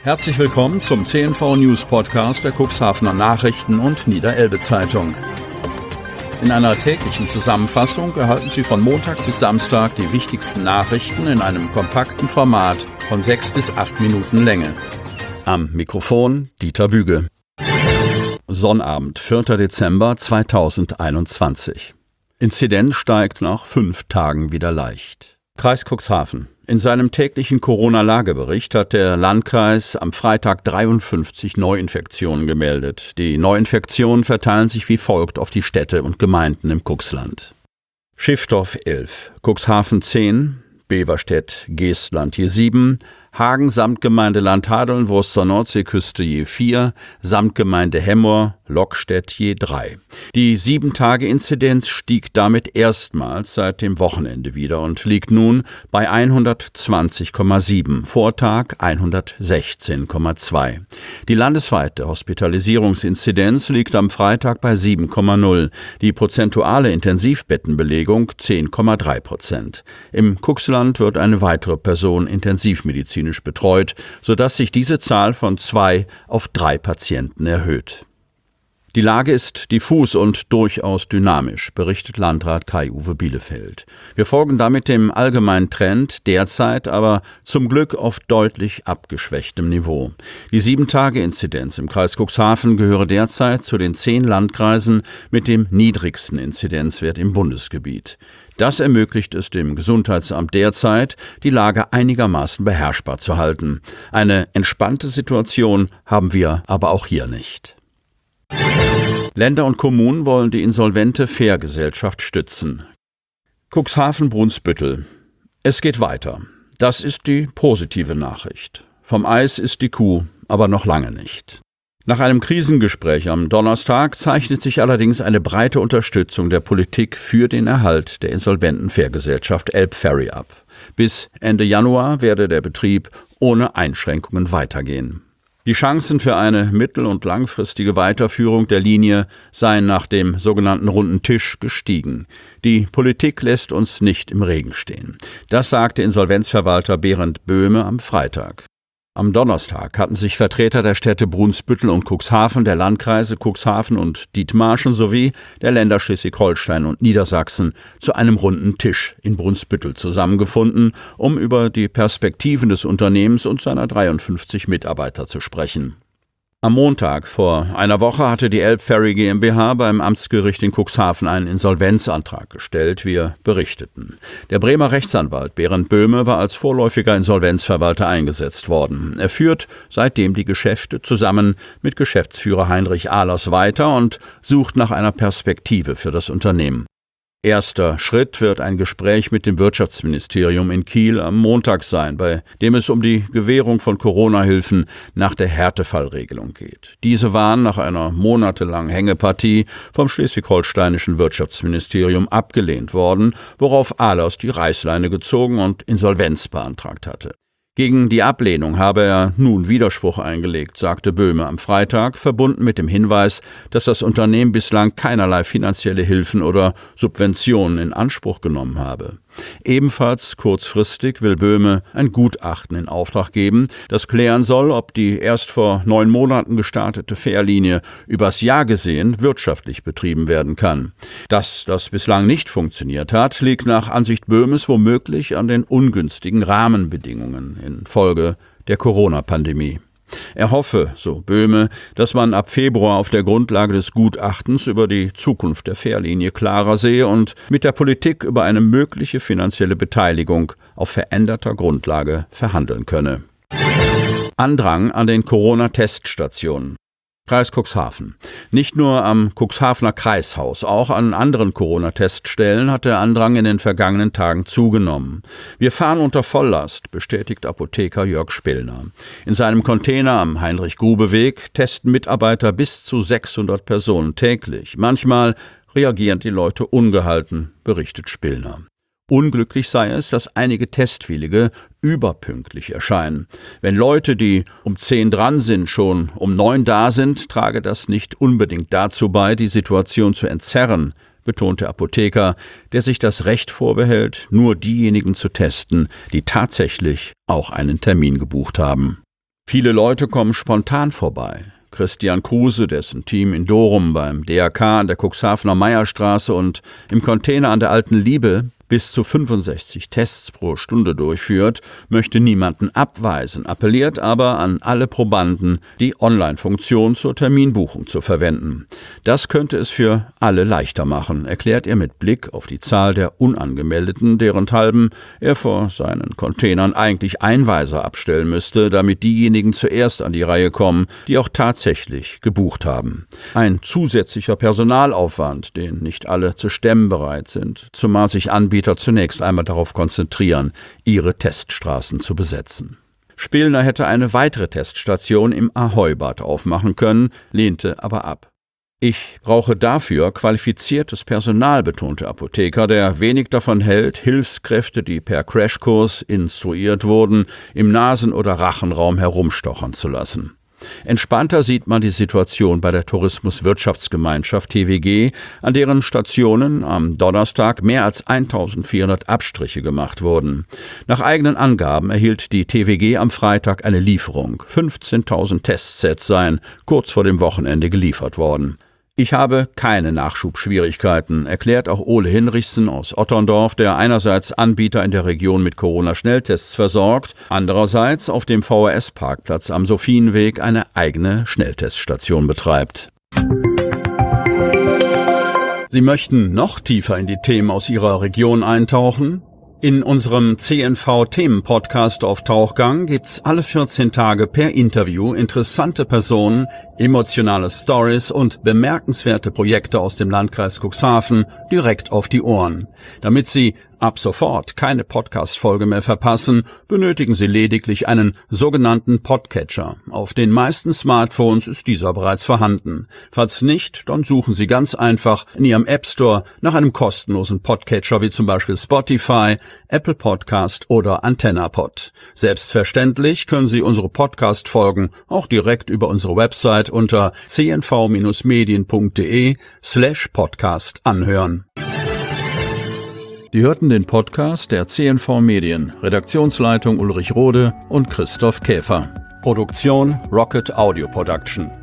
Herzlich willkommen zum CNV News Podcast der Cuxhavener Nachrichten und Niederelbe Zeitung. In einer täglichen Zusammenfassung erhalten Sie von Montag bis Samstag die wichtigsten Nachrichten in einem kompakten Format von 6 bis 8 Minuten Länge. Am Mikrofon Dieter Büge. Sonnabend, 4. Dezember 2021. Inzidenz steigt nach 5 Tagen wieder leicht. Kreis Cuxhaven. In seinem täglichen Corona-Lagebericht hat der Landkreis am Freitag 53 Neuinfektionen gemeldet. Die Neuinfektionen verteilen sich wie folgt auf die Städte und Gemeinden im Cuxland. Schiffdorf 11, Cuxhaven 10, Beverstedt, Geestland je 7, Hagen Samtgemeinde Landhadeln, Wurster Nordseeküste je 4, Samtgemeinde Hemmoor, Lockstedt je 3. Die 7-Tage-Inzidenz stieg damit erstmals seit dem Wochenende wieder und liegt nun bei 120,7, Vortag 116,2. Die landesweite Hospitalisierungsinzidenz liegt am Freitag bei 7,0, die prozentuale Intensivbettenbelegung 10,3%. Im Cuxland wird eine weitere Person intensivmedizinisch betreut, sodass sich diese Zahl von 2 auf 3 Patienten erhöht. Die Lage ist diffus und durchaus dynamisch, berichtet Landrat Kai-Uwe Bielefeld. Wir folgen damit dem allgemeinen Trend, derzeit aber zum Glück auf deutlich abgeschwächtem Niveau. Die 7-Tage-Inzidenz im Kreis Cuxhaven gehöre derzeit zu den 10 Landkreisen mit dem niedrigsten Inzidenzwert im Bundesgebiet. Das ermöglicht es dem Gesundheitsamt derzeit, die Lage einigermaßen beherrschbar zu halten. Eine entspannte Situation haben wir aber auch hier nicht. Länder und Kommunen wollen die insolvente Fährgesellschaft stützen. Cuxhaven-Brunsbüttel. Es geht weiter. Das ist die positive Nachricht. Vom Eis ist die Kuh aber noch lange nicht. Nach einem Krisengespräch am Donnerstag zeichnet sich allerdings eine breite Unterstützung der Politik für den Erhalt der insolventen Fährgesellschaft Elbferry ab. Bis Ende Januar werde der Betrieb ohne Einschränkungen weitergehen. Die Chancen für eine mittel- und langfristige Weiterführung der Linie seien nach dem sogenannten Runden Tisch gestiegen. Die Politik lässt uns nicht im Regen stehen. Das sagte Insolvenzverwalter Berend Böhme am Freitag. Am Donnerstag hatten sich Vertreter der Städte Brunsbüttel und Cuxhaven, der Landkreise Cuxhaven und Dithmarschen sowie der Länder Schleswig-Holstein und Niedersachsen zu einem runden Tisch in Brunsbüttel zusammengefunden, um über die Perspektiven des Unternehmens und seiner 53 Mitarbeiter zu sprechen. Am Montag vor einer Woche hatte die Elbferry GmbH beim Amtsgericht in Cuxhaven einen Insolvenzantrag gestellt, wir berichteten. Der Bremer Rechtsanwalt Berend Böhme war als vorläufiger Insolvenzverwalter eingesetzt worden. Er führt seitdem die Geschäfte zusammen mit Geschäftsführer Heinrich Ahlers weiter und sucht nach einer Perspektive für das Unternehmen. Erster Schritt wird ein Gespräch mit dem Wirtschaftsministerium in Kiel am Montag sein, bei dem es um die Gewährung von Corona-Hilfen nach der Härtefallregelung geht. Diese waren nach einer monatelangen Hängepartie vom schleswig-holsteinischen Wirtschaftsministerium abgelehnt worden, worauf Ahlers die Reißleine gezogen und Insolvenz beantragt hatte. Gegen die Ablehnung habe er nun Widerspruch eingelegt, sagte Böhme am Freitag, verbunden mit dem Hinweis, dass das Unternehmen bislang keinerlei finanzielle Hilfen oder Subventionen in Anspruch genommen habe. Ebenfalls kurzfristig will Böhme ein Gutachten in Auftrag geben, das klären soll, ob die erst vor 9 Monaten gestartete Fährlinie übers Jahr gesehen wirtschaftlich betrieben werden kann. Dass das bislang nicht funktioniert hat, liegt nach Ansicht Böhmes womöglich an den ungünstigen Rahmenbedingungen infolge der Corona-Pandemie. Er hoffe, so Böhme, dass man ab Februar auf der Grundlage des Gutachtens über die Zukunft der Fährlinie klarer sehe und mit der Politik über eine mögliche finanzielle Beteiligung auf veränderter Grundlage verhandeln könne. Andrang an den Corona-Teststationen. Kreis Cuxhaven. Nicht nur am Cuxhavener Kreishaus, auch an anderen Corona-Teststellen hat der Andrang in den vergangenen Tagen zugenommen. Wir fahren unter Volllast, bestätigt Apotheker Jörg Spillner. In seinem Container am Heinrich-Grube-Weg testen Mitarbeiter bis zu 600 Personen täglich. Manchmal reagieren die Leute ungehalten, berichtet Spillner. Unglücklich sei es, dass einige Testwillige überpünktlich erscheinen. Wenn Leute, die um 10 dran sind, schon um 9 da sind, trage das nicht unbedingt dazu bei, die Situation zu entzerren, betont der Apotheker, der sich das Recht vorbehält, nur diejenigen zu testen, die tatsächlich auch einen Termin gebucht haben. Viele Leute kommen spontan vorbei. Christian Kruse, dessen Team in Dorum beim DRK an der Cuxhavener Meierstraße und im Container an der Alten Liebe bis zu 65 Tests pro Stunde durchführt, möchte niemanden abweisen, appelliert aber an alle Probanden, die Online-Funktion zur Terminbuchung zu verwenden. Das könnte es für alle leichter machen, erklärt er mit Blick auf die Zahl der Unangemeldeten, derenthalben er vor seinen Containern eigentlich Einweiser abstellen müsste, damit diejenigen zuerst an die Reihe kommen, die auch tatsächlich gebucht haben. Ein zusätzlicher Personalaufwand, den nicht alle zu stemmen bereit sind, zumal sich Anbieter zunächst einmal darauf konzentrieren, ihre Teststraßen zu besetzen. Spillner hätte eine weitere Teststation im Ahoi-Bad aufmachen können, lehnte aber ab. Ich brauche dafür qualifiziertes Personal, betonte Apotheker, der wenig davon hält, Hilfskräfte, die per Crashkurs instruiert wurden, im Nasen- oder Rachenraum herumstochern zu lassen. Entspannter sieht man die Situation bei der Tourismuswirtschaftsgemeinschaft TWG, an deren Stationen am Donnerstag mehr als 1400 Abstriche gemacht wurden. Nach eigenen Angaben erhielt die TWG am Freitag eine Lieferung. 15.000 Testsets seien kurz vor dem Wochenende geliefert worden. Ich habe keine Nachschubschwierigkeiten, erklärt auch Ole Hinrichsen aus Otterndorf, der einerseits Anbieter in der Region mit Corona-Schnelltests versorgt, andererseits auf dem VHS-Parkplatz am Sophienweg eine eigene Schnellteststation betreibt. Sie möchten noch tiefer in die Themen aus Ihrer Region eintauchen? In unserem CNV-Themen-Podcast auf Tauchgang gibt's alle 14 Tage per Interview interessante Personen, emotionale Stories und bemerkenswerte Projekte aus dem Landkreis Cuxhaven direkt auf die Ohren. Damit Sie ab sofort keine Podcast-Folge mehr verpassen, benötigen Sie lediglich einen sogenannten Podcatcher. Auf den meisten Smartphones ist dieser bereits vorhanden. Falls nicht, dann suchen Sie ganz einfach in Ihrem App Store nach einem kostenlosen Podcatcher wie zum Beispiel Spotify, Apple Podcast oder AntennaPod. Selbstverständlich können Sie unsere Podcast-Folgen auch direkt über unsere Website unter cnv-medien.de/podcast anhören. Die hörten den Podcast der CNV Medien, Redaktionsleitung Ulrich Rode und Christoph Käfer. Produktion Rocket Audio Production.